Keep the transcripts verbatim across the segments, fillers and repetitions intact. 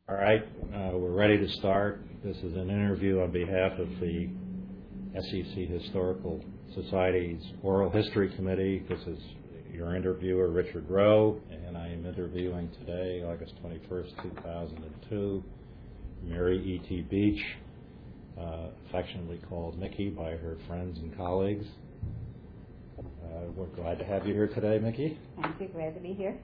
All right, uh, we're ready to start. This is an interview on behalf of the S E C Historical Society's Oral History Committee. This is your interviewer, Richard Rowe, and I am interviewing today, August twenty-first, two thousand two, Mary E T Beach, uh, affectionately called Mickey by her friends and colleagues. Uh, we're glad to have you here today, Mickey. Thank you. Glad to be here.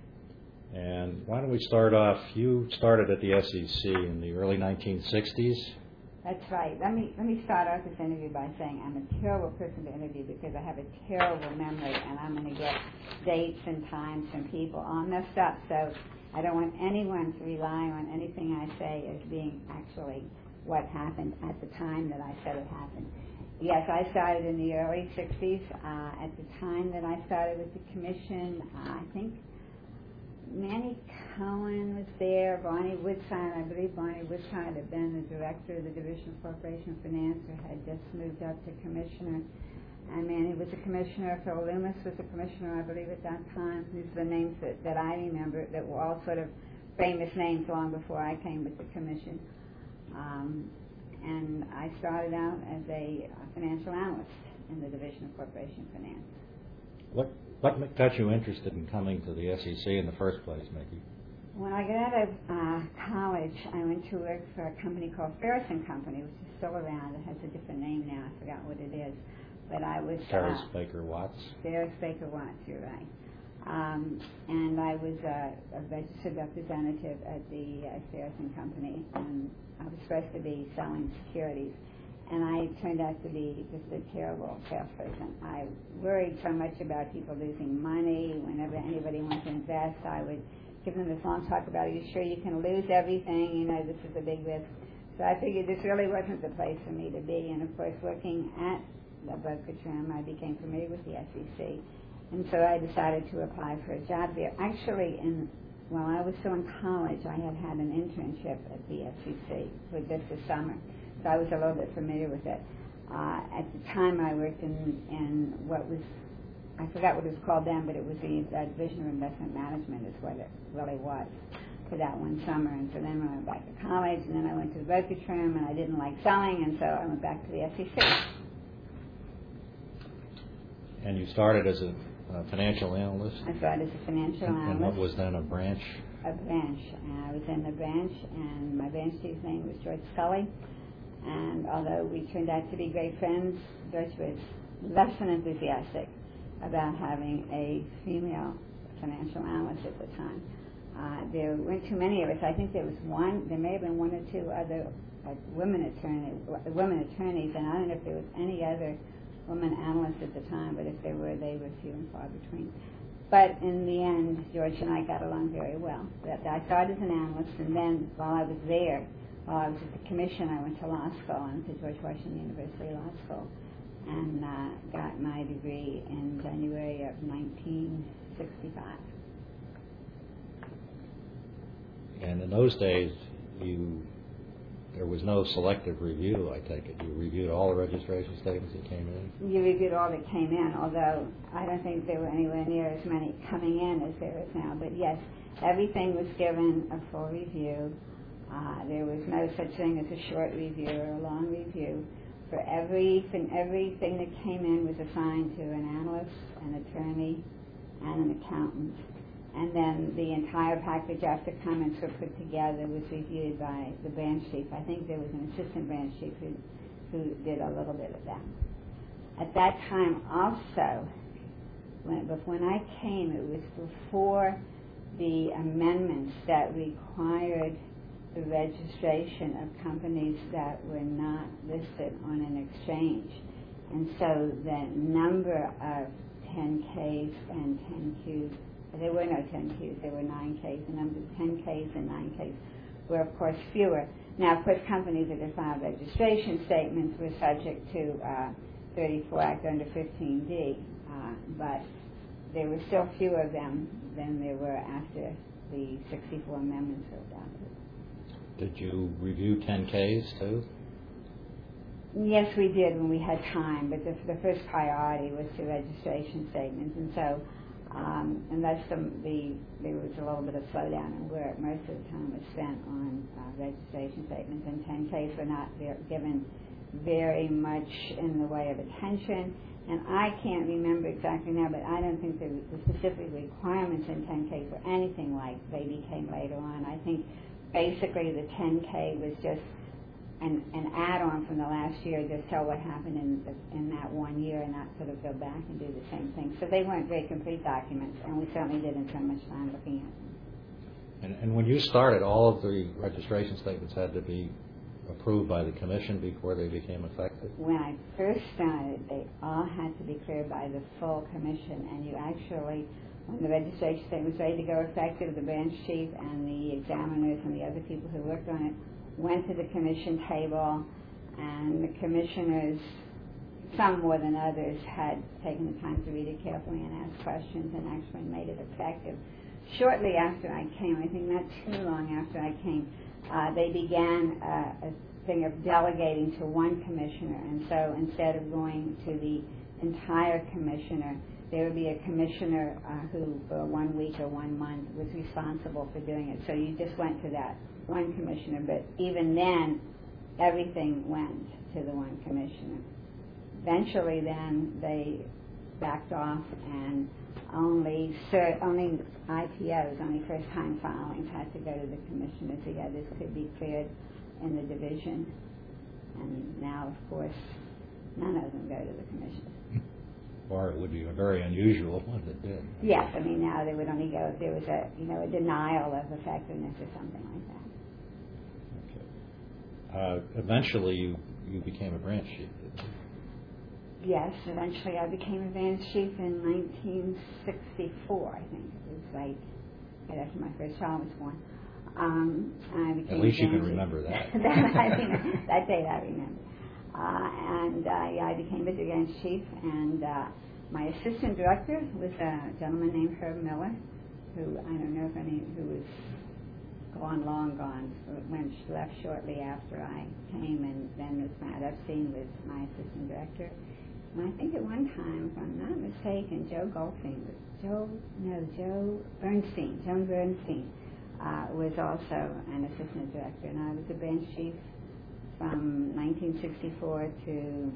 And why don't we start off, you started at the S E C in the early nineteen sixties. That's right. Let me let me start off this interview by saying I'm a terrible person to interview because I have a terrible memory and I'm going to get dates and times from people all messed up. So I don't want anyone to rely on anything I say as being actually what happened at the time that I said it happened. Yes, I started in the early sixties. Uh, at the time that I started with the commission, uh, I think Manny Cohen was there, Barney Woodside, I believe Barney Woodside had been the director of the Division of Corporation Finance, or had just moved up to commissioner, and Manny was a commissioner. Phil Loomis was a commissioner, I believe, at that time. These are the names that, that I remember that were all sort of famous names long before I came with the commission. Um, and I started out as a financial analyst in the Division of Corporation Finance. What what got you interested in coming to the S E C in the first place, Mickey? When I got out of uh, college, I went to work for a company called Ferris and Company, which is still around. It has a different name now. I forgot what it is. But I was Ferris uh, Baker Watts. Ferris Baker Watts, you're right. Um, and I was uh, a registered representative at the uh, Ferris and Company, and I was supposed to be selling securities. And I turned out to be just a terrible salesperson. I worried so much about people losing money. Whenever anybody wanted to invest, I would give them this long talk about, are you sure you can lose everything? You know, this is a big risk. So I figured this really wasn't the place for me to be. And, of course, working at the brokerage firm, I became familiar with the S E C. And so I decided to apply for a job there. Actually, in, while I was still in college, I had had an internship at the S E C for just a summer. So I was a little bit familiar with it. Uh, at the time, I worked in, in what was, I forgot what it was called then, but it was the uh, Division of Investment Management is what it really was for that one summer. And so then I went back to college, and then I went to the brokerage firm, and I didn't like selling, and so I went back to the S E C. And you started as a uh, financial analyst? I started as a financial and, analyst. And what was then a branch? A branch. And I was in the branch, and my branch chief's name was George Scully. And although we turned out to be great friends, George was less than enthusiastic about having a female financial analyst at the time. Uh, there weren't too many of us. I think there was one, there may have been one or two other like, women, attorney, women attorneys, and I don't know if there was any other women analysts at the time, but if there were, they were few and far between. But in the end, George and I got along very well. I started as an analyst, and then while I was there, while I was at the commission, I went to law school. I went to George Washington University Law School and uh, got my degree in January of nineteen sixty-five. And in those days, you there was no selective review, I take it. You reviewed all the registration statements that came in? You reviewed all that came in, although I don't think there were anywhere near as many coming in as there is now. But yes, everything was given a full review. Uh, there was no such thing as a short review or a long review. For everything, everything that came in was assigned to an analyst, an attorney, and an accountant. And then the entire package after comments were put together was reviewed by the branch chief. I think there was an assistant branch chief who, who did a little bit of that. At that time also, when, but when I came, it was before the amendments that required the registration of companies that were not listed on an exchange. And so the number of ten Ks and ten Qs, there were no ten Qs, there were nine Ks. The number of ten Ks and nine Ks were, of course, fewer. Now, of course, companies that had filed registration statements were subject to uh, thirty-four Act under fifteen D, uh, but there were still fewer of them than there were after the sixty-four amendments were adopted. Did you review ten Ks too? Yes, we did when we had time, but the, the first priority was to registration statements. And so Um, unless the, the, there was a little bit of slowdown in work, most of the time was spent on uh, registration statements, and ten Ks were not very, given very much in the way of attention. And I can't remember exactly now, but I don't think the, the specific requirements in ten Ks were anything like they became later on. I think basically the ten K was just an, an add-on from the last year, just tell what happened in the, in that one year and not sort of go back and do the same thing. So they weren't very complete documents, and we certainly didn't spend much time looking at them. And, and when you started, all of the registration statements had to be approved by the commission before they became effective? When I first started, they all had to be cleared by the full commission, and you actually, when the registration statement was ready to go effective, the branch chief and the examiners and the other people who worked on it went to the commission table, and the commissioners, some more than others, had taken the time to read it carefully and ask questions and actually made it effective. Shortly after I came, I think not too long after I came, uh, they began uh, a thing of delegating to one commissioner, and so instead of going to the entire commissioner, there would be a commissioner uh, who for one week or one month was responsible for doing it. So you just went to that one commissioner, but even then, everything went to the one commissioner. Eventually, then, they backed off, and only cert, only I P Os, only first-time filings, had to go to the commissioner. So yeah, this could be cleared in the division. And now, of course, none of them go to the commission. Or it would be a very unusual one that did. Yes, I mean, now they would only go if there was a, you know, a denial of effectiveness or something like that. Uh, eventually, you, you became a branch chief, didn't you? Yes, eventually I became a branch chief in nineteen sixty-four, I think. It was right, right after my first child was born. Um, I became At least you can chief. remember that. that, I remember. That date I remember. Uh, and uh, yeah, I became a branch chief, and uh, my assistant director was a gentleman named Herb Miller, who I don't know if any, who was gone, long gone, went left shortly after I came, and then was Matt Epstein was my assistant director. And I think at one time, if I'm not mistaken, Joe Goldstein, Joe, no, Joe Bernstein, Joan Bernstein, uh, was also an assistant director, and I was a branch chief from nineteen sixty-four to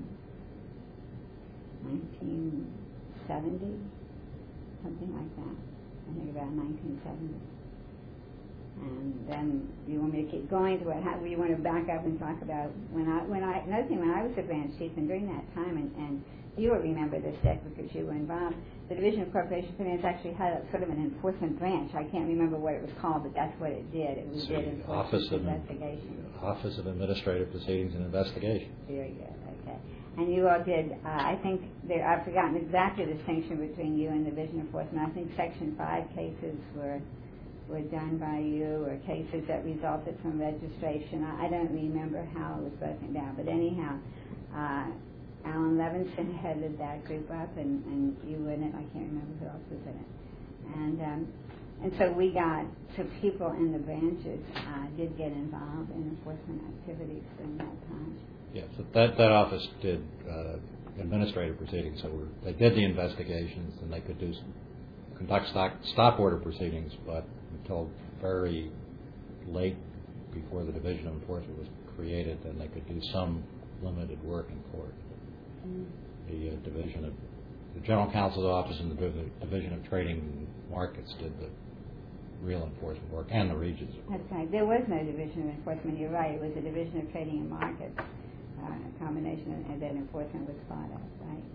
nineteen seventy, something like that. I think about nineteen seventy. And then you want me to keep going to what? How, you want to back up and talk about when I when I another thing when I was a branch chief, and during that time, and, and you will remember this, Dick, because you were involved. The Division of Corporation Finance actually had a, sort of an enforcement branch. I can't remember what it was called, but that's what it did. It was so did enforcement Office of investigation. Office of Administrative Proceedings and Investigation. Very good. Okay. And you all did. Uh, I think there, I've forgotten exactly the distinction between you and the Division of Enforcement. I think Section Five cases were. were done by you, or cases that resulted from registration. I, I don't remember how it was broken down, but anyhow, uh, Alan Levinson headed that group up, and, and you were in it. I can't remember who else was in it. And um, and so we got, so people in the branches uh, did get involved in enforcement activities during that time. Yes, yeah, so that, that office did uh, administrative proceedings, so we're, they did the investigations, and they could do some, conduct stock, stop order proceedings, but until very late before the Division of Enforcement was created, then they could do some limited work in court. Mm. The uh, Division of the General Counsel's Office and the Division of Trading Markets did the real enforcement work, and the regions. That's right. There was no Division of Enforcement. You're right. It was a Division of Trading and Markets, uh, a combination of, that enforcement was part of, right?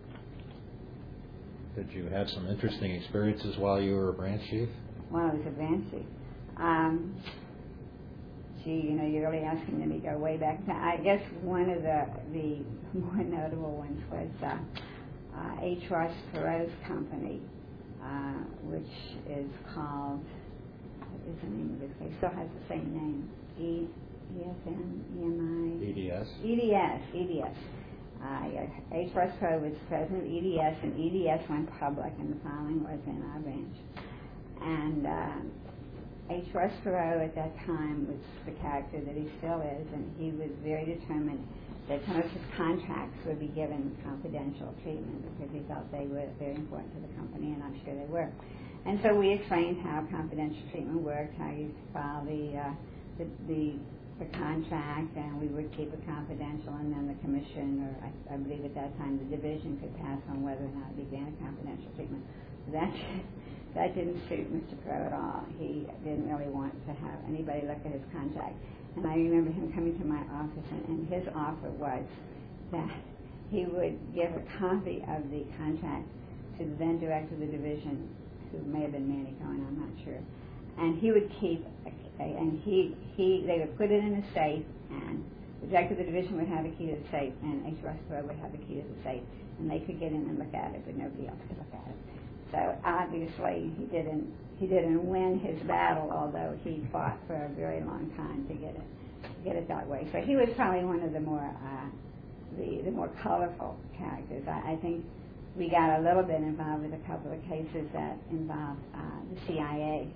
Did you have some interesting experiences while you were a branch chief? While I was a branch chief. Um, gee, you know, you're really asking me to go way back. I guess one of the, the more notable ones was uh, uh, H. Ross Perot's company, uh, which is called, what is the name of this place? Still has the same name. E S N E M I E D S? E D S, E D S. Uh, yes. H. Ross Perot was president of E D S, and E D S went public, and the filing was in our branch. And uh, H. Russ Perot at that time was the character that he still is, and he was very determined that some of his contracts would be given confidential treatment because he felt they were very important to the company, and I'm sure they were. And so we explained how confidential treatment worked, how you file the, uh, the, the the contract, and we would keep it confidential, and then the commission, or I, I believe at that time the division, could pass on whether or not it began a confidential treatment. That that didn't suit Mister Perot at all. He didn't really want to have anybody look at his contract. And I remember him coming to my office, and, and his offer was that he would give a copy of the contract to the then director of the division, who may have been Manny Cohen, I'm not sure, and he would keep a and he, he, they would put it in a safe, and the director of the division would have the key to the safe, and H. Russ Perot would have the key to the safe, and they could get in and look at it, but nobody else could look at it. So obviously he didn't, he didn't win his battle, although he fought for a very long time to get it, to get it that way. So he was probably one of the more, uh, the, the more colorful characters. I, I think we got a little bit involved with a couple of cases that involved uh, the C I A,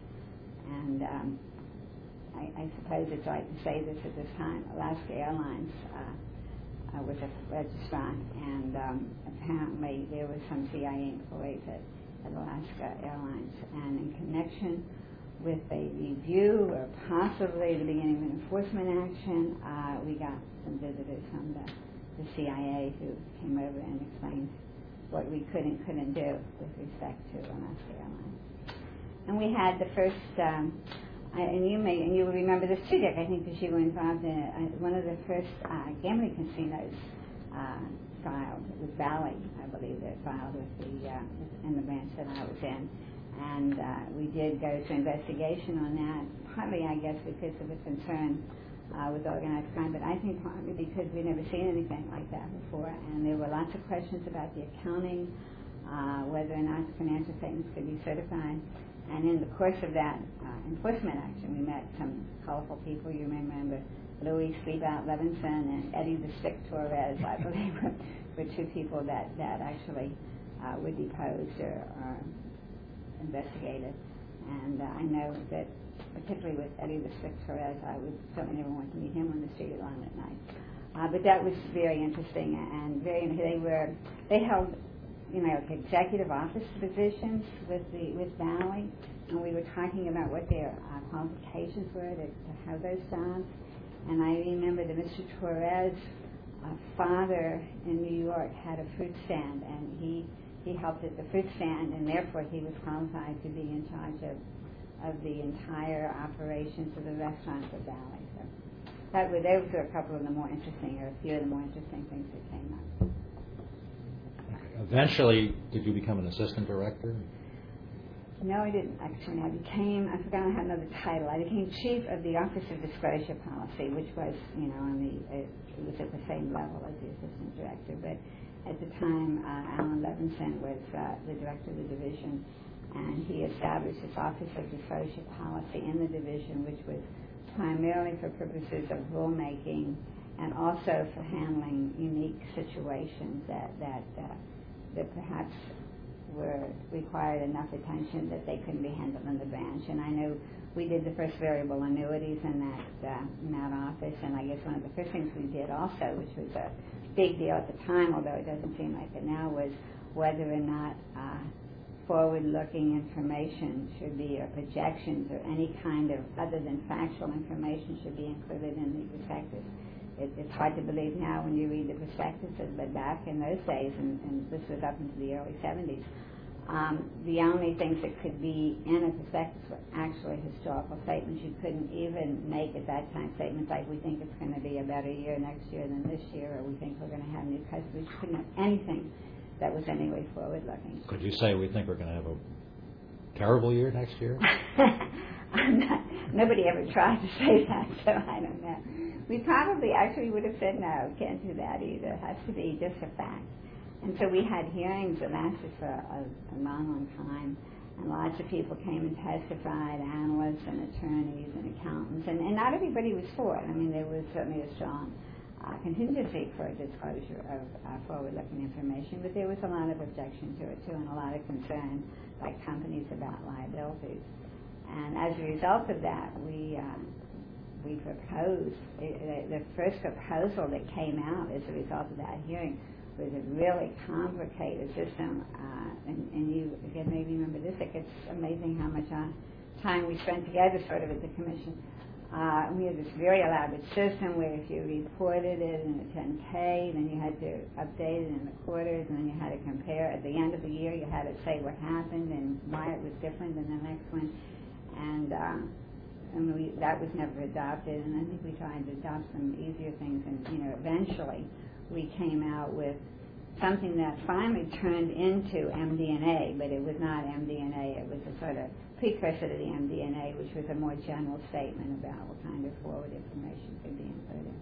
and um, I, I suppose it's right to say this at this time. Alaska Airlines uh, uh, was a registrant, and um, apparently there were some C I A employees at, at Alaska Airlines, and in connection with a review or possibly the beginning of an enforcement action, uh, we got some visitors from the, the C I A who came over and explained what we could and couldn't do with respect to Alaska Airlines. And we had the first um, I, and you may, and you will remember this too, Dick, I think, because you were involved in it. Uh, one of the first uh, gambling casinos uh, filed was Valley, I believe, that filed with the uh, in the branch that I was in, and uh, we did go to investigation on that. Partly, I guess, because of the concern uh, with organized crime, but I think partly because we'd never seen anything like that before, and there were lots of questions about the accounting, uh, whether or not the financial statements could be certified. And in the course of that uh, enforcement action, we met some colorful people. You may remember Louis Sleebout Levinson and Eddie the Stick Torres, I believe, were, were two people that, that actually uh, were deposed or, or investigated. And uh, I know that, particularly with Eddie the Stick Torres, I would certainly never want to meet him on the street alone at night. Uh, but that was very interesting, and very. They were they held, you know, executive office positions with the with Valley, and we were talking about what their uh, qualifications were to, to have those jobs. And I remember that Mister Torres' uh, father in New York had a fruit stand, and he he helped at the fruit stand, and therefore he was qualified to be in charge of of the entire operations of the restaurants of Valley. So that were those were a couple of the more interesting, or a few of the more interesting things that came up. Eventually, did you become an assistant director? No, I didn't actually. I became, I forgot I had another title. I became chief of the Office of Disclosure Policy, which was, you know, on the, it was at the same level as the assistant director. But at the time, uh, Alan Levinson was uh, the director of the division, and he established this Office of Disclosure Policy in the division, which was primarily for purposes of rulemaking and also for handling unique situations that, that uh, that perhaps were required enough attention that they couldn't be handled in the branch. And I know we did the first variable annuities in that uh, in that office, and I guess one of the first things we did also, which was a big deal at the time, although it doesn't seem like it now, was whether or not uh, forward-looking information should be, or projections, or any kind of other than factual information should be included in the prospectus. It, it's hard to believe now when you read the prospectuses, but back in those days, and, and this was up into the early seventies, um, the only things that could be in a prospectus were actually historical statements. You couldn't even make at that time statements like, we think it's going to be a better year next year than this year, or we think we're going to have new customers. You couldn't have anything that was anyway forward-looking. Could you say we think we're going to have a terrible year next year? I'm not, nobody ever tried to say that, so I don't know. We probably actually would have said, no, can't do that either. It has to be just a fact. And so we had hearings that lasted for a, a long, long time, and lots of people came and testified, analysts and attorneys and accountants, and, and not everybody was for it. I mean, there was certainly a strong uh, contingency for disclosure of uh, forward-looking information, but there was a lot of objection to it, too, and a lot of concern by companies about liabilities. And as a result of that, we uh, we proposed, it, the first proposal that came out as a result of that hearing was a really complicated system. Uh, and, and you, again, maybe remember this, like it's amazing how much uh, time we spent together sort of at the commission. Uh, we had this very elaborate system where if you reported it in a ten K, then you had to update it in the quarters, and then you had to compare. At the end of the year, you had to say what happened and why it was different than the next one. And, uh, and we, that was never adopted, and I think we tried to adopt some easier things, and, you know, eventually we came out with something that finally turned into M D N A, but it was not M D N A. It was a sort of precursor to the M D N A, which was a more general statement about what kind of forward information could be included.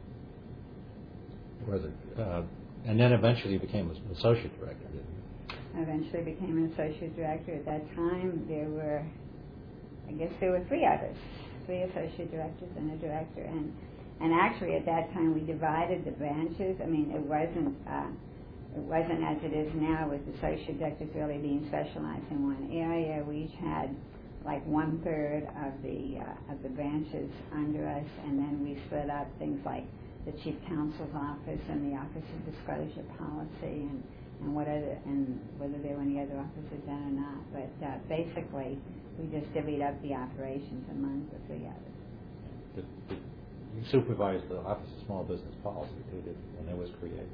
Was it? Uh, and then eventually you became an associate director, didn't you? I eventually became an associate director. At that time, there were, I guess there were three others, three associate directors and a director. And and actually at that time we divided the branches. I mean, it wasn't uh, it wasn't as it is now with associate directors really being specialized in one area. We each had like one third of the uh, of the branches under us, and then we split up things like the chief counsel's office and the office of disclosure policy, and and what other, and whether there were any other officers then or not. But uh, basically, we just divvied up the operations among the three others. Did, did you supervised the Office of Small Business Policy too, did, when it was created?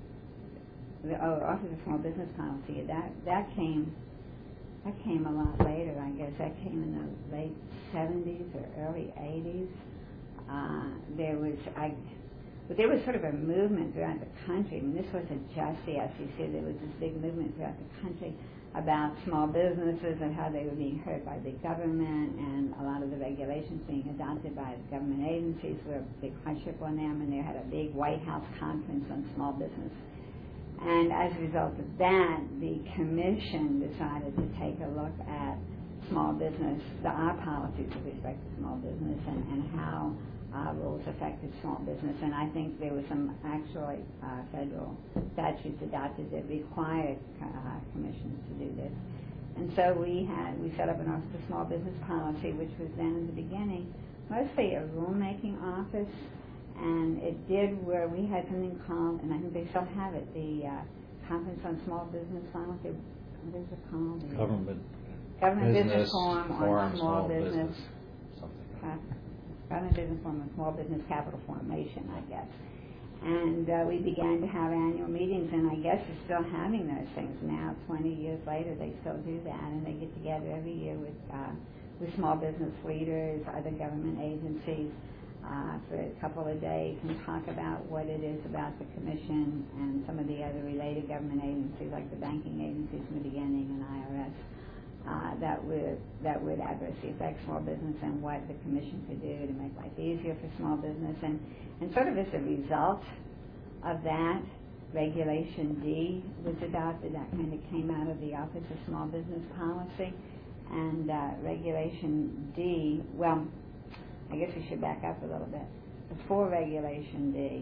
The oh, Office of Small Business Policy, that that came that came a lot later. I guess that came in the late seventies or early eighties. Uh, there was I. But there was sort of a movement throughout the country. I mean, this wasn't just the S E C. There was this big movement throughout the country about small businesses and how they were being hurt by the government, and a lot of the regulations being adopted by the government agencies were a big hardship on them, and they had a big White House conference on small business. And as a result of that, the commission decided to take a look at small business, the, our policies with respect to small business, and, and how Uh, rules affected small business, and I think there were some actually uh, federal statutes adopted that required uh, commissions to do this. And so we had we set up an Office of Small Business Policy, which was then in the beginning mostly a rulemaking office, and it did where we had something called, and I think they still have it, the uh, Conference on Small Business Policy. What is it called? Government. Government Business, Business Forum forum on Small, small Business. business something. Uh, Government Business Forum on Small Business Capital Formation, I guess. And uh, we began to have annual meetings, and I guess we're still having those things now. Twenty years later, they still do that, and they get together every year with uh, with small business leaders, other government agencies, uh, for a couple of days, and talk about what it is about the commission and some of the other related government agencies, like the banking agencies in the beginning and I R S. Uh, that would that would adversely affect small business, and what the commission could do to make life easier for small business. And, and sort of as a result of that, Regulation D was adopted. That kind of came out of the Office of Small Business Policy. And uh, Regulation D, well, I guess we should back up a little bit. Before Regulation D,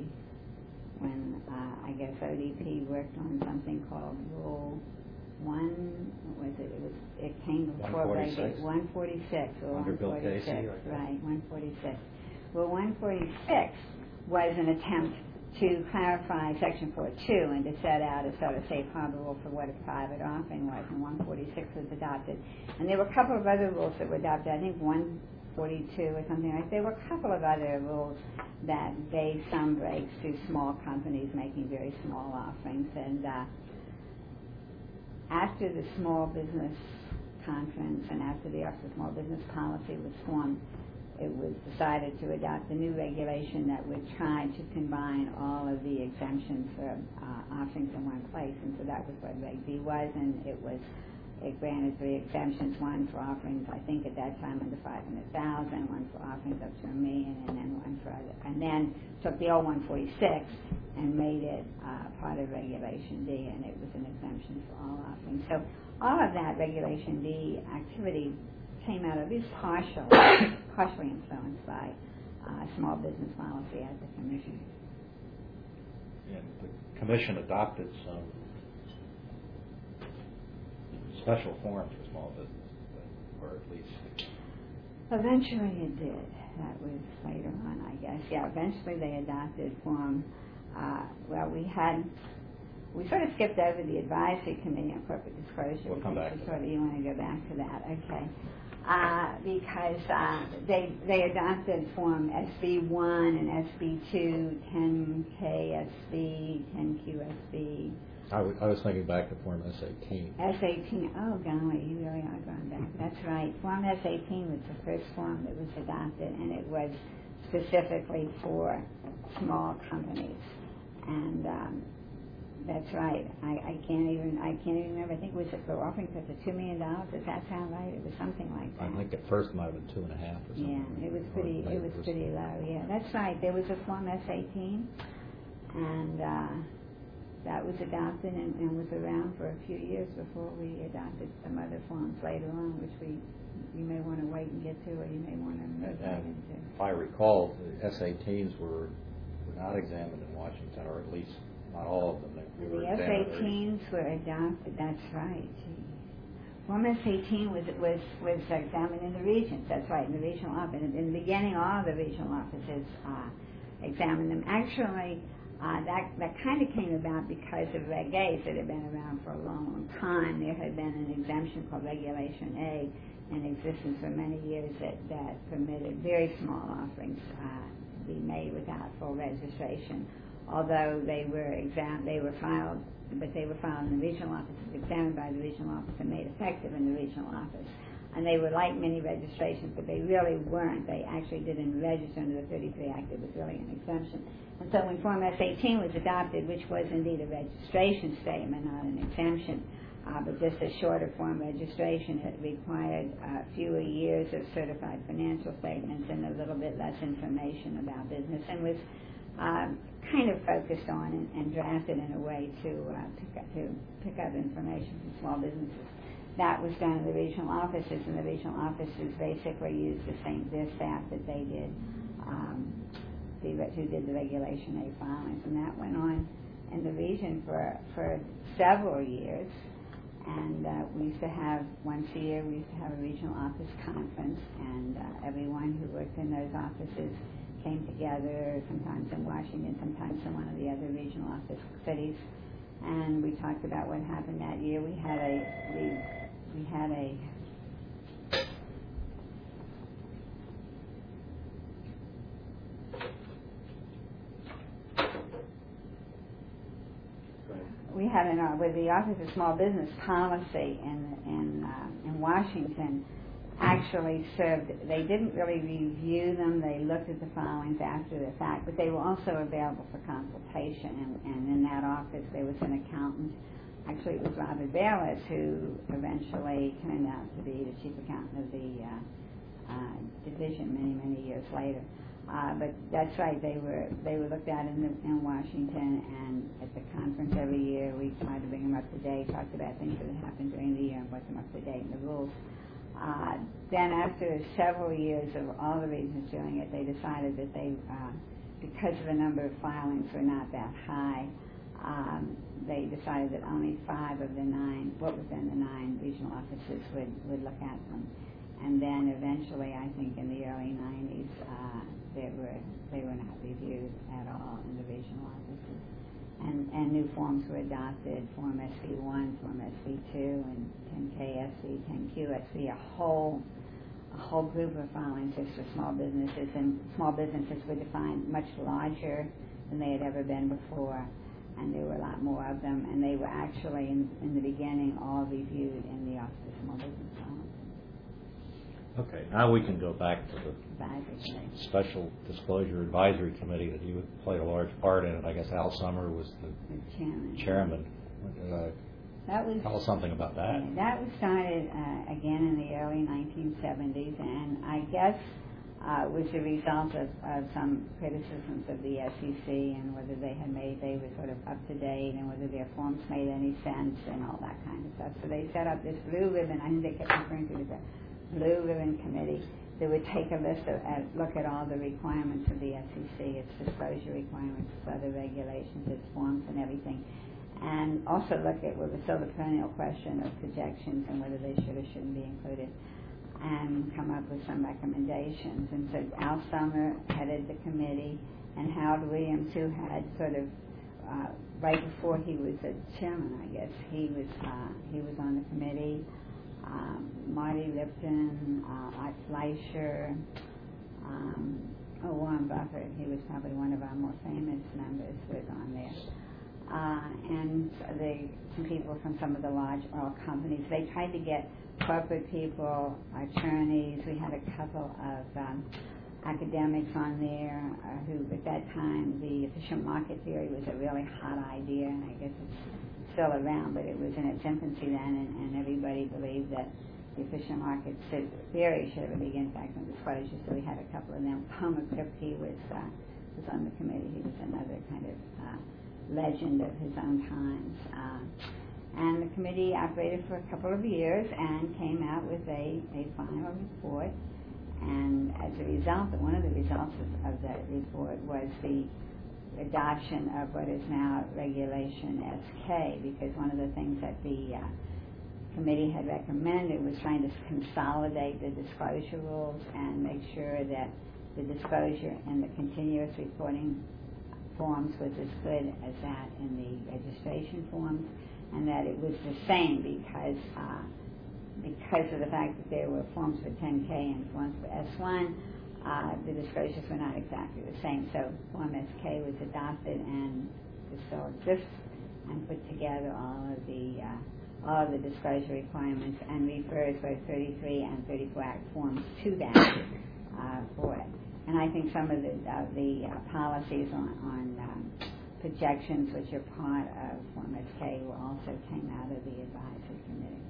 when uh, I guess O D P worked on something called Rule One, what was it? It was. It came before one forty-six or Under one forty-six, Bill Casey, like right? one forty-six. Well, one forty-six was an attempt to clarify Section four two and to set out a sort of safe harbor rule for what a private offering was, and one forty-six was adopted. And there were a couple of other rules that were adopted. I think one forty-two or something like that. There were a couple of other rules that gave some breaks to small companies making very small offerings. And uh, after the Small Business Conference and after the Office of Small Business Policy was formed, it was decided to adopt a new regulation that would try to combine all of the exemptions for uh, offerings in one place. And so that was what Reg B was, and it was it granted three exemptions: one for offerings, I think at that time under five hundred thousand, one for offerings up to a million, and then one for other. And then took the old one forty-six and made it uh, part of Regulation D, and it was an exemption for all offerings. So all of that Regulation D activity came out at least partially, partially influenced by uh, small business policy at the Commission. And the Commission adopted some special forms for small business, or at least Eventually it did. That was later on, I guess. Yeah, eventually they adopted form. Uh, well, we had, we sort of skipped over the advisory committee on corporate disclosure. We'll come back to sort that. of, you want to go back to that, okay. Uh, because uh, they they adopted Form S B one and S B two, ten K S B, ten Q S B. I, w- I was thinking back to Form S eighteen. S eighteen, oh golly, you really are going back. That's right. Form S eighteen was the first form that was adopted, and it was specifically for small companies. And um, that's right. I, I can't even I can't even remember. I think it was they were offering for two million dollars. Does that sound right? It was something like that. I think at first it might have been two and a half or something. Yeah, it was pretty. It was pretty low. Yeah, that's right. There was a Form S eighteen, and uh, that was adopted and, and was around for a few years before we adopted some other forms later on, which we you may want to wait and get to, or you may want to move right into. If I recall, the S eighteens were were not examined in Washington, or at least not all of them. They, they The were S examined. eighteens were adopted. That's right. Gee. Form S eighteen was was was examined in the regions. That's right, in the regional office. In, in the beginning, all the regional offices uh, examined them. Actually, uh, that that kind of came about because of Reg A's that had been around for a long, long time. There had been an exemption called Regulation A in existence for many years that, that permitted very small offerings uh, to be made without full registration. Although they were exam, they were filed, but they were filed in the regional office, examined by the regional office, and made effective in the regional office. And they were like mini registrations, but they really weren't. They actually didn't register under the thirty-three Act. It was really an exemption. And so when Form S eighteen was adopted, which was indeed a registration statement, not an exemption, uh, but just a shorter form registration, it required uh, fewer years of certified financial statements and a little bit less information about business, and was uh, kind of focused on and, and drafted in a way to, uh, pick up, to pick up information from small businesses. That was done in the regional offices, and the regional offices basically used the same their staff that they did, um, the, who did the Regulation A filings, and that went on in the region for for several years. And uh, we used to have once a year we used to have a regional office conference, and uh, everyone who worked in those offices came together, sometimes in Washington, sometimes in one of the other regional office cities, and we talked about what happened that year. We had a we we had a we had in our with the Office of Small Business Policy in in uh, in Washington. Actually served, they didn't really review them, they looked at the filings after the fact, but they were also available for consultation, and, and in that office there was an accountant, actually it was Robert Bayless, who eventually turned out to be the chief accountant of the uh, uh, division many, many years later. Uh, but that's right, they were they were looked at in, the, in Washington, and at the conference every year we tried to bring them up to date, talked about things that had happened during the year and brought them up to date in the rules. Uh, then after several years of all the regions doing it, they decided that they, uh, because the number of filings were not that high, um, they decided that only five of the nine, what within the nine regional offices would, would look at them. And then eventually, I think in the early nineties, uh, they were they were not reviewed at all in the regional offices. And, and new forms were adopted, Form S B one, Form S B two, and ten K S B, ten Q S B, a whole, a whole group of filings just for small businesses, and small businesses were defined much larger than they had ever been before, and there were a lot more of them, and they were actually, in, in the beginning, all reviewed in the Office of Small Business Policy. Okay, now we can go back to the Advisory Committee. Special Disclosure Advisory Committee that you played a large part in, and I guess Al Summer was the The chairman. chairman. Uh, That was, tell us something about that. yeah, that was started uh, again in the early nineteen seventies, and I guess uh, was the result of, of some criticisms of the S E C and whether they had made, they were sort of up to date, and whether their forms made any sense and all that kind of stuff. So they set up this blue ribbon, I think they kept referring to it as a blue ribbon committee that would take a list of, uh, look at all the requirements of the S E C, its disclosure requirements, its other regulations, its forms and everything, and also look at, well, still the perennial question of projections and whether they should or shouldn't be included. and come up with some recommendations. And so Al Summer headed the committee, and Howard Williams, who had sort of uh, right before he was a chairman, I guess, he was uh, he was on the committee. Um, Marty Lipton, uh, Art Fleischer, um, oh, Warren Buffett, he was probably one of our more famous members, was on there. Uh, and the, some people from some of the large oil companies. They tried to get corporate people, attorneys. We had a couple of um, academics on there uh, who, at that time, the efficient market theory was a really hot idea, and I guess it's still around, but it was in its infancy then, and, and everybody believed that the efficient market theory should have a big impact on disclosure, so we had a couple of them. Palmer Kripke was, uh, was on the committee. He was another kind of uh, legend of his own times. Uh, and the committee operated for a couple of years and came out with a, a final report. And as a result, one of the results of, of that report was the adoption of what is now Regulation S K, because one of the things that the uh, committee had recommended was trying to consolidate the disclosure rules and make sure that the disclosure and the continuous reporting forms was as good as that in the registration forms, and that it was the same because uh, because of the fact that there were forms for ten K and forms for S one, uh, the disclosures were not exactly the same. So Form S K was adopted and it still exists, and put together all of the uh, all of the disclosure requirements and refers both thirty-three and thirty-four Act forms to that uh, for it. And I think some of the uh, the uh, policies on, on um, projections, which are part of Form S K, will also came out of the advisory committee.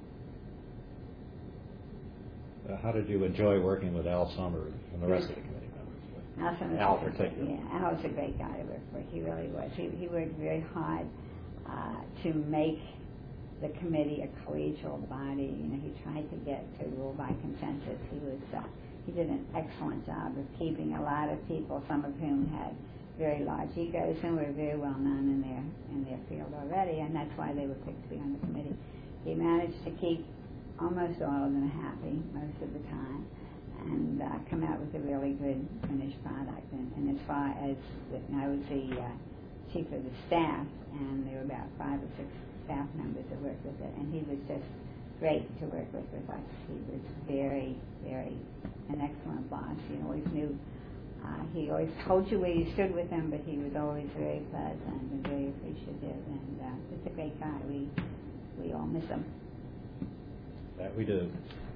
Uh, how did you enjoy working with Al Summer and the rest of the committee members? Al Summer, Al particularly. Yeah, Al was a great guy to work for. He really was. He, he worked very hard uh, to make the committee a collegial body. You know, he tried to get to rule by consensus. He was uh, he did an excellent job of keeping a lot of people, some of whom had very large egos and were very well known in their in their field already, and that's why they were picked to be on the committee. He managed to keep almost all of them happy most of the time, and uh, come out with a really good finished product. And, and as far as the, I was the uh, chief of the staff, and there were about five or six staff members that worked with it, and he was just great to work with with us. He was very, very an excellent boss. He always knew. Uh, he always told you where you stood with him, but he was always very pleasant and very appreciative, and uh, just a great guy. We we all miss him. That we do.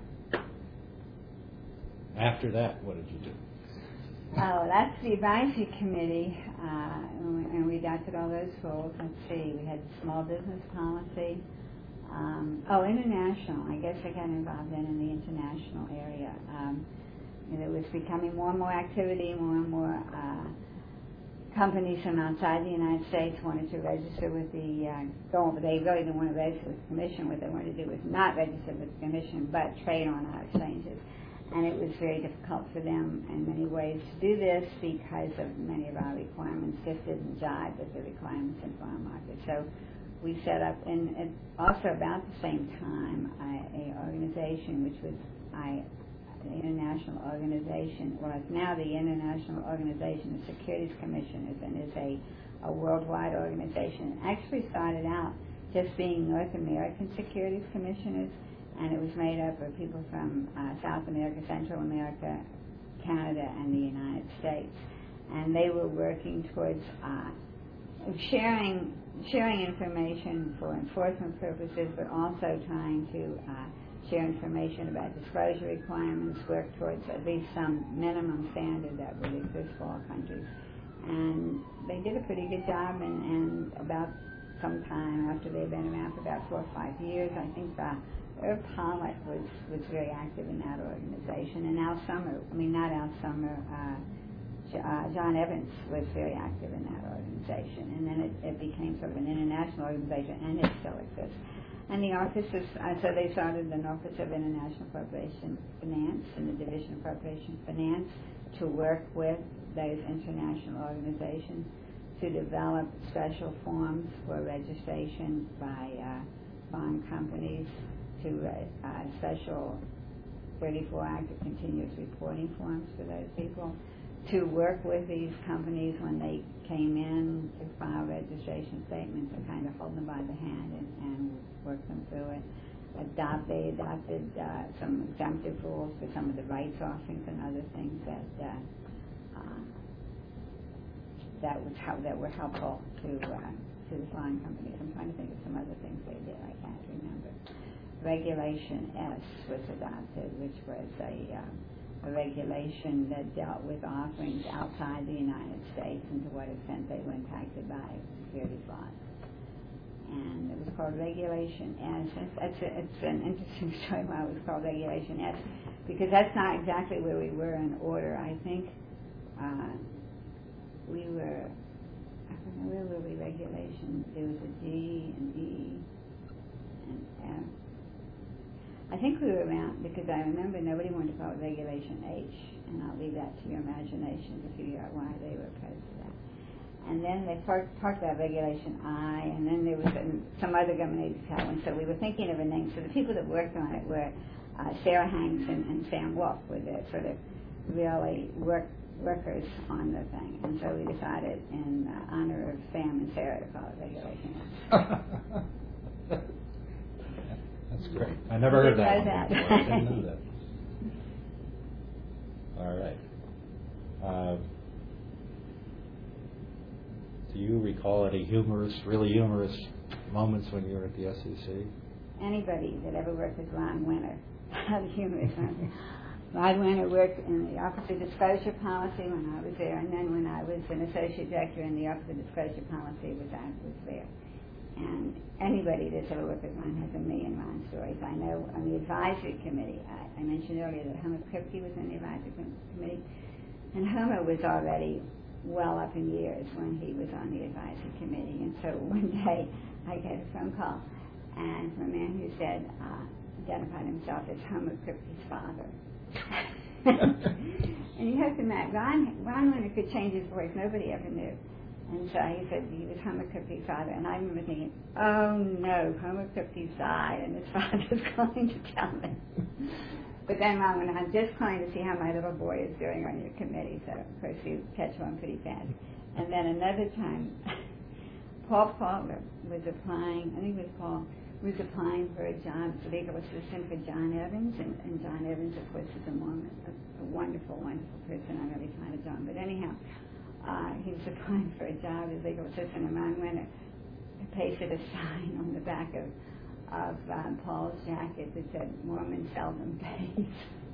After that, what did you do? Oh, that's the advisory committee, uh, and, we, and we adopted all those rules. Let's see, we had small business policy. Um, oh, international. I guess I got involved in in the international area. Um, and it was becoming more and more activity, more and more uh, companies from outside the United States wanted to register with the uh, goal, but they really didn't want to register with the Commission. What they wanted to do was not register with the Commission, but trade on our exchanges. And it was very difficult for them in many ways to do this because of many of our requirements just didn't jive with the requirements in foreign markets. So we set up, and, and also about the same time, a, a organization which was I. the International Organization, well, it's now the International Organization of Securities Commissioners, and is a, a worldwide organization. It actually started out just being North American Securities Commissioners, and it was made up of people from uh, South America, Central America, Canada, and the United States. And they were working towards uh, sharing sharing information for enforcement purposes, but also trying to uh, share information about disclosure requirements, work towards at least some minimum standard that would exist for all countries. And they did a pretty good job, and, and about some time after they'd been around for about four or five years, I think uh, Herb Pollack was, was very active in that organization, and Al Summer, I mean not Al Summer, uh, uh, John Evans was very active in that organization, and then it, it became sort of an international organization, and it still exists. And the offices, uh, so they started an Office of International Corporation Finance and the Division of Corporation Finance to work with those international organizations to develop special forms for registration by uh, foreign companies, to uh, uh, special thirty-four Act of continuous reporting forms for those people, to work with these companies when they came in to file registration statements and kind of hold them by the hand and, and work them through it. Adopt, they adopted uh, some exemptive rules for some of the rights offerings and other things that uh, uh, that was how, that were helpful to uh, to the flying companies. I'm trying to think of some other things they did. I can't remember. Regulation S was adopted, which was a uh, a regulation that dealt with offerings outside the United States and to what extent they were impacted by security laws. And it was called Regulation S. It's, a, it's an interesting story why it was called Regulation S, because that's not exactly where we were in order. I think uh, we were, I don't know, where were we? Regulation, there was a D and E and F. I think we were around, because I remember nobody wanted to call it Regulation H, and I'll leave that to your imagination to figure out why they were opposed to that. And then they talked, talked about Regulation I, and then there was an, some other government agencies had one, so we were thinking of a name. So the people that worked on it were uh, Sarah Hanks and, and Sam Wolf, were the sort of really work, workers on the thing. And so we decided, in uh, honor of Sam and Sarah, to call it Regulation H. That's great. I never heard that one that. before. I didn't know that. All right. Uh, do you recall any humorous, really humorous moments when you were at the S E C? Anybody that ever worked with Ron Winter had humorous moments. Ron Winter worked in the Office of Disclosure Policy when I was there, and then when I was an associate director in the Office of Disclosure Policy, was I was there. And anybody that's ever worked with Ron has a million Ron stories. I know on the advisory committee, I, I mentioned earlier that Homer Kripke was in the advisory com- committee, and Homer was already well up in years when he was on the advisory committee. And so one day I get a phone call, and from a man who said, uh, identified himself as Homer Kripke's father. And you have to imagine, Ron, Ron Winter could change his voice. Nobody ever knew. And so he said he was Homer Kripke's father. And I remember thinking, oh no, Homer Kripke's died and his father's going to tell me. But then Ron went on, just calling to see how my little boy is doing on your committee. So of course you catch on pretty fast. And then another time, Paul Paulder was applying, I think it was Paul, was applying for a job as legal assistant for John Evans. And, and John Evans, of course, is a Mormon, a, a wonderful, wonderful person. I'm really fond of John. But anyhow, Uh, he was applying for a job as legal assistant, and Ron Winter pasted a sign on the back of, of um, Paul's jacket that said, "Mormon seldom pays."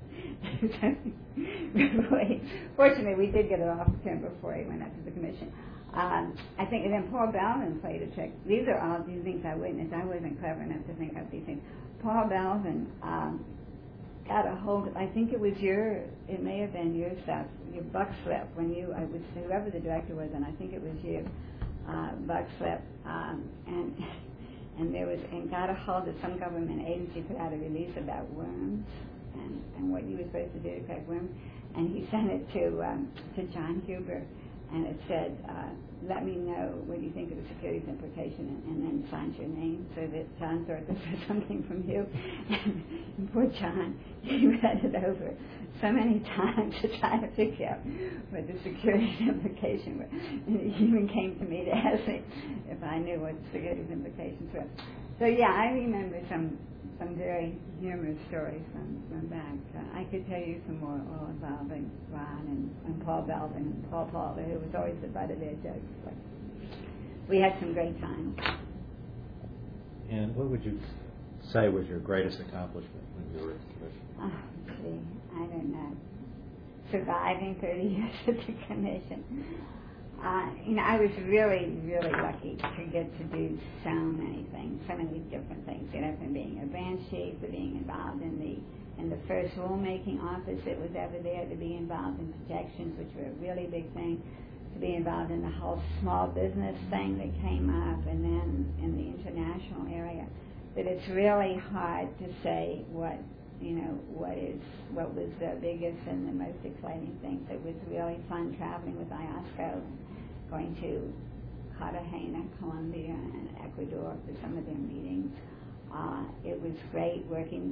Fortunately, we did get it off of him before he went up to the commission. Um, I think, and then Paul Belvin played a trick. These are all these things I witnessed. I wasn't clever enough to think of these things. Paul Belvin um, got a hold of, I think it was your, it may have been your stuff, your buck slip, when you, I was, whoever the director was, and I think it was you, uh, buck slip, um, and and there was, and got a hold of some government agency put out a release about worms, and, and what you were supposed to do to collect worms, and he sent it to, um, to John Huber, and it said, uh, let me know what you think of the securities implication, and, and then signed your name, so that John thought this was something from you. And poor John, he read it over so many times to try to figure out what the securities implication was. And he even came to me to ask me if I knew what the securities implications were. So yeah, I remember some some very humorous stories from, from back. Uh, I could tell you some more, all involving Ron and, and Paul Belvin and Paul Paulder, who was always the butt of their jokes. But we had some great times. And what would you say was your greatest accomplishment when you were at the commission? Oh, let's see, I don't know. Surviving thirty years at the commission. Uh, you know, I was really, really lucky to get to do so many things, so many different things. You know, from being a branch chief to being involved in the in the first rulemaking office that was ever there, to be involved in projections, which were a really big thing, to be involved in the whole small business thing that came up, and then in the international area. But it's really hard to say what, you know, what is what was the biggest and the most exciting things. It was really fun traveling with I O S C O, going to Cartagena, Colombia, and Ecuador for some of their meetings. Uh, it was great working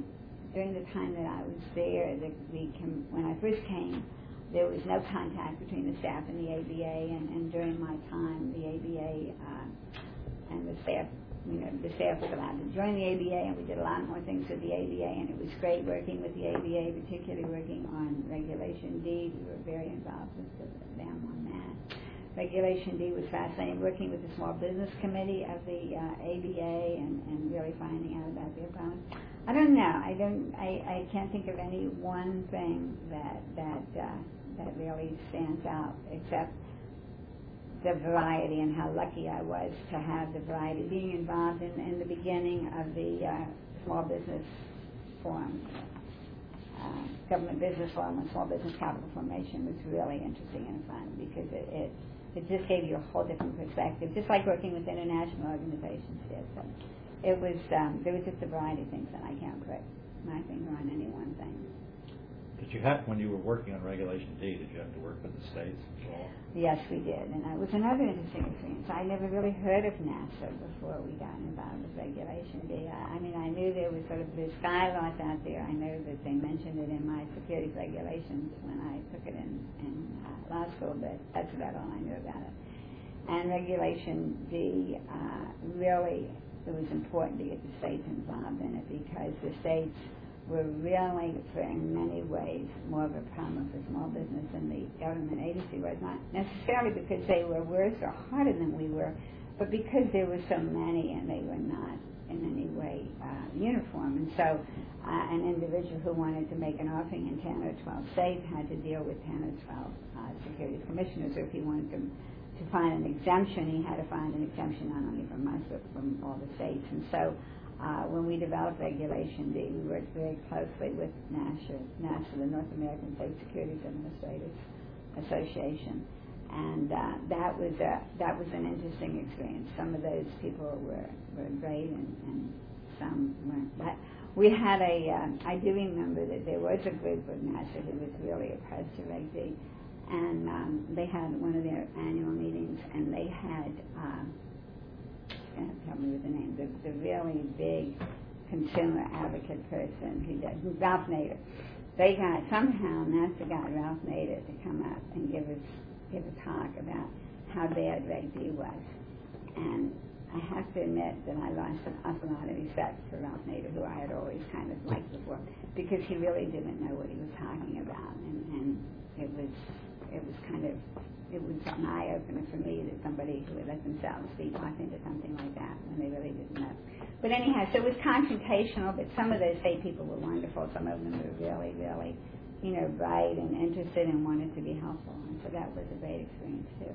during the time that I was there, the, we com- when I first came, there was no contact between the staff and the A B A, and, and during my time, the A B A uh, and the staff, you know, the staff was allowed to join the A B A, and we did a lot more things with the A B A, and it was great working with the A B A, particularly working on Regulation D. We were very involved with them on that. Regulation D was fascinating, working with the Small Business Committee of the uh, A B A and, and really finding out about their problems. I don't know. I don't. I, I can't think of any one thing that that uh, that really stands out, except the variety and how lucky I was to have the variety. Being involved in, in the beginning of the uh, Small Business Forum, uh, Government Business Forum and Small Business Capital Formation was really interesting and fun because it, it it just gave you a whole different perspective, just like working with international organizations did. So it was um, there was just a variety of things, and I can't put my finger on any one thing. Did you have, when you were working on Regulation D, did you have to work with the states at all? Yes, we did, and that was another interesting experience. I never really heard of NASA before we got involved with Regulation D. I, I mean, I knew there was sort of the sky laws out there. I know that they mentioned it in my securities regulations when I took it in, in uh, law school, but that's about all I knew about it. And Regulation D, uh, really, it was important to get the states involved in it because the states were really, for in many ways, more of a problem for small business than the government agency was. Not necessarily because they were worse or harder than we were, but because there were so many and they were not in any way uh, uniform. And so uh, an individual who wanted to make an offering in ten or twelve states had to deal with ten or twelve uh, securities commissioners. Or if he wanted to, to find an exemption, he had to find an exemption not only from us, but from all the states. And so Uh, when we developed Regulation D, we worked very closely with NASA, NASA, the North American State Securities Administrators Association, and uh, that was a, that was an interesting experience. Some of those people were, were great, and, and some weren't. But we had a, um, I do remember that there was a group of NASA who was really opposed to Reg D, and um, they had one of their annual meetings, and they had. Uh, Tell me with the name. The, the really big consumer advocate person who did, who Ralph Nader. They got somehow NASA got Ralph Nader to come up and give us give a talk about how bad Reg D was. And I have to admit that I lost an awful lot of respect for Ralph Nader, who I had always kind of liked before, because he really didn't know what he was talking about, and, and it was it was kind of. It was an eye-opener for me that somebody who would let themselves be talked into something like that when they really didn't know. But anyhow, so it was confrontational, but some of those state people were wonderful. Some of them were really, really, you know, bright and interested and wanted to be helpful. And so that was a great experience, too.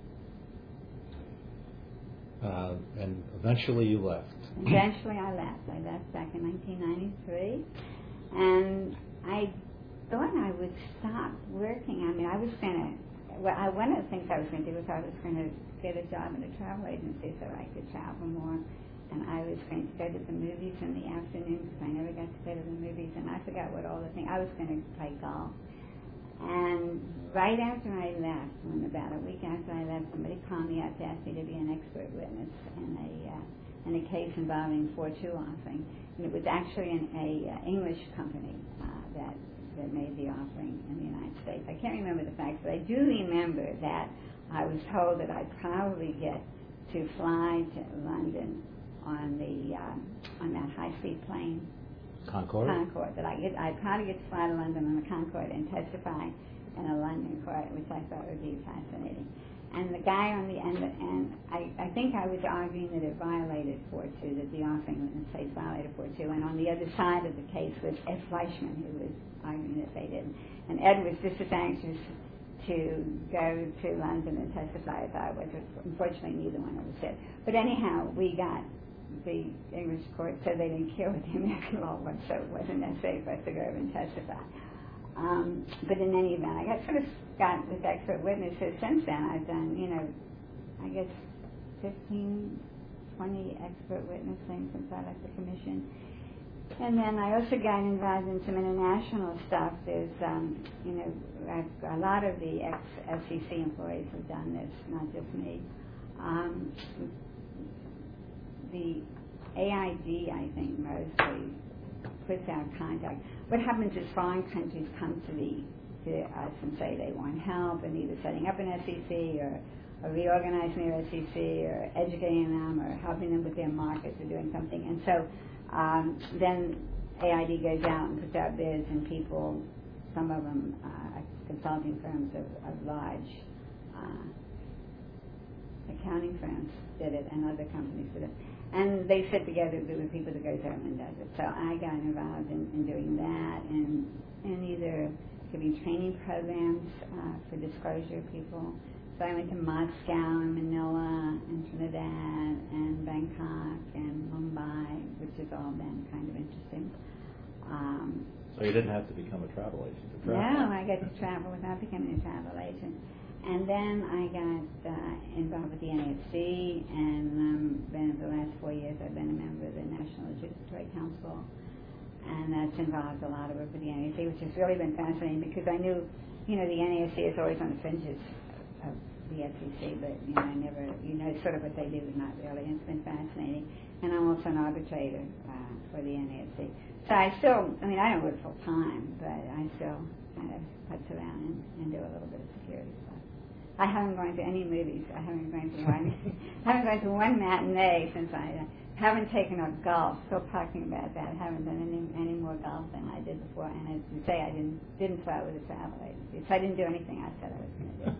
Uh, and eventually you left. Eventually I left. I left back in nineteen ninety-three. And I thought I would stop working. I mean, I was going to... Well, I, one of the things I was going to do was I was going to get a job in a travel agency so I could travel more, and I was going to go to the movies in the afternoon because I never got to go to the movies, and I forgot what all the things. I was going to play golf, and right after I left, when about a week after I left, somebody called me up to ask me to be an expert witness in a uh, in a case involving four two offering, and it was actually an a uh, English company uh, that. that made the offering in the United States. I can't remember the facts, but I do remember that I was told that I'd probably get to fly to London on the um, on that high-speed plane, Concorde? Concorde. That I get, I'd probably get to fly to London on the Concorde and testify in a London court, which I thought would be fascinating. And the guy on the end, and I, I think I was arguing that it violated four two, that the offering in the States violated four two, and on the other side of the case was Ed Fleischman, who was arguing that they didn't. And Ed was just as anxious to go to London and testify as I was. Unfortunately, neither one of us did. But anyhow, we got the English court said they didn't care what the American law was, so it wasn't necessary for us to go over and testify. Um, but in any event, I got sort of got with expert witnesses since then. I've done, you know, I guess fifteen, twenty expert witness things since I left the commission. And then I also got involved in some international stuff. There's, um, you know, I've, a lot of the ex-F C C employees have done this, not just me. Um, the A I D, I think, mostly puts out contact. What happens is foreign countries come to the to us and say they want help in either setting up an S E C or, or reorganizing their S E C or educating them or helping them with their markets or doing something. And so um, then A I D goes out and puts out bids, and people, some of them uh, consulting firms of, of large uh, accounting firms did it, and other companies did it. And they sit together with the people that goes out and does it. So I got involved in, in doing that, and, and either giving training programs uh, for disclosure people. So I went to Moscow and Manila and Trinidad and Bangkok and Mumbai, which has all been kind of interesting. Um, So you didn't have to become a travel agent to travel? no, I got to travel without becoming a travel agent. And then I got uh, involved with the N A S C, and um, been the last four years I've been a member of the National Adjudicatory Council, and that's involved a lot of work with the N A S C, which has really been fascinating because I knew, you know, the N A S C is always on the fringes of the S E C, but you know, I never, you know, sort of what they do, but not really. And it's been fascinating, and I'm also an arbitrator uh, for the N A S C. So I still, I mean, I don't work full time, but I still kind of putz around and, and do a little bit of security stuff. I haven't gone to any movies. I haven't gone to one. I haven't gone to one matinee since I uh, haven't taken up golf. Still talking about that. I haven't done any any more golf than I did before. And as you say, I didn't didn't start with a travel agency. So I didn't do anything I said I was going to do.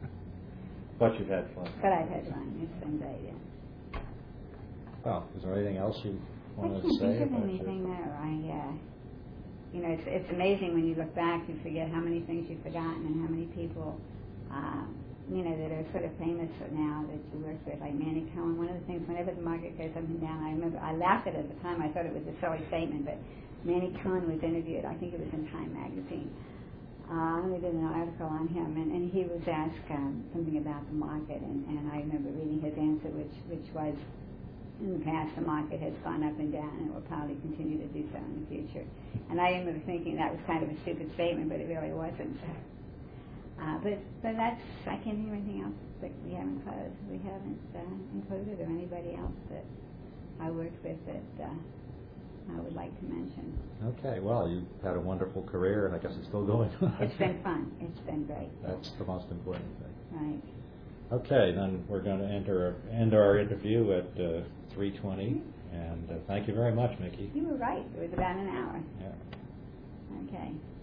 But you've had fun. But I've had fun. It's been great. Yeah. Well, is there anything else you I want to can't say think of about anything your... there. I, uh, you know, it's it's amazing when you look back. You forget how many things you've forgotten and how many people. Um, you know, that are sort of famous now that you work with, like Manny Cohen. One of the things, whenever the market goes up and down, I remember, I laughed at it at the time, I thought it was a silly statement, but Manny Cohen was interviewed, I think it was in Time magazine. Uh, we did an article on him, and, and he was asked um, something about the market, and, and I remember reading his answer, which, which was, in the past, the market has gone up and down, and it will probably continue to do so in the future. And I remember thinking that was kind of a stupid statement, but it really wasn't. Uh, but but that's, I can't think of anything else that we haven't closed, we haven't uh, included, or anybody else that I worked with that uh, I would like to mention. Okay, well, you've had a wonderful career, and I guess it's still going on. It's been fun. It's been great. That's the most important thing. Right. Okay, then we're going to enter end our interview at uh, three twenty, and uh, thank you very much, Mickey. You were right. It was about an hour. Yeah. Okay.